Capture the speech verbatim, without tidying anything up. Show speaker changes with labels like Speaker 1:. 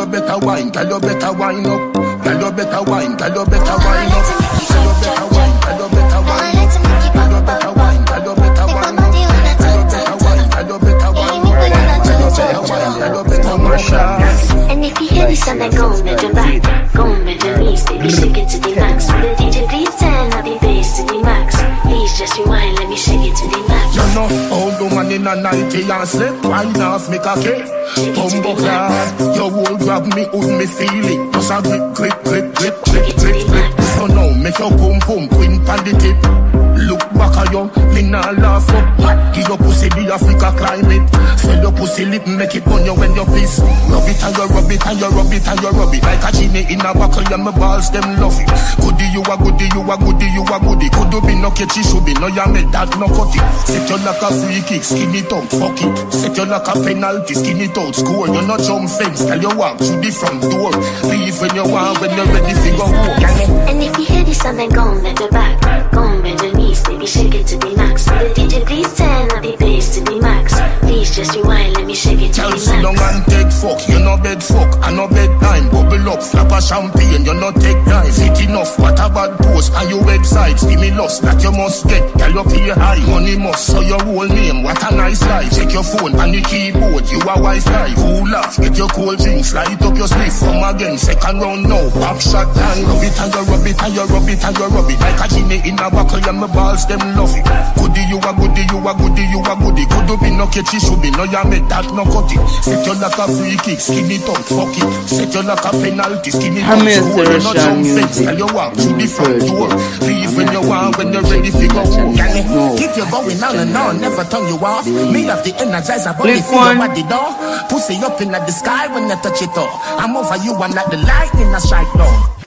Speaker 1: you better wine, girl you better wine up. Girl you better wine, girl you better wine up. Girl you better wine, girl you better wine up. Girl you better wine, girl you better wine up. Girl you better wine, girl you better wine up. Girl you better wine, girl you better wine up.
Speaker 2: And if you hear this and I go on with your back, go on with your knees, baby shake it to the max. With the D J please turn up the bass to the max. Please just rewind, let me shake it to the max.
Speaker 1: You know, old woman in a ninety and slip, wine off me cocky. Bumbo clad, your whole grab me, would me feel it. Just a grip, grip, grip, grip, grip, grip, grip. So now, make your pum pum, queen pan the tip. Look back at you, me nah laugh up. Give your pussy the Africa climate. Swell your pussy lip, make it on you when you piss. Rub it and you rub it and you rub it and you rub it. Like a genie in a buckle, and my balls them love it. Goody you a goody, you a goody, you a goody. Could you be no catchy, should be no ya make that no cut it. Set you like a free kick, skin it up, fuck it. Set you like a penalty, skin it out, score. You not jump fence, tell you walk through the front door. Leave when you want, when you're ready to go home.
Speaker 2: And if you hear this and then go on with your back, go on with your knees, baby shake it to the max. The D J please turn up the bass to the max. Please just rewind, let me shake it to the max.
Speaker 1: Sit down and take fuck, you no bed fuck, I no bed time. Bubble up, flap a champagne, you no take time. Fit enough, what a bad post on your website. Stimulus that you must get, tell you pay high. Money must, so your whole name, what a nice life. Check your phone and the keyboard, you a wise guy. Cool off, get your cold drinks, light up your sleeve. From again, second round now, back shot and rub it and you rub it and you rub it and you rub it. Like a genie in a buckle and my balls them love it. Goody you a goody, you a goody, you a goody. Could you be no catchy, should be no ya make that no cut it. Set you like a free kick, skin it out, fuck it. Set you like a penalty, skin it out, score. You not jump fence, tell you walk through the front door. Leave when you want, when you're ready to go home. Keep you going on and on, never turn you off. Me have the energizer, but if you at the door. Pussy up in the sky when you touch it all. I'm over you, I'm like the lightning I strike down.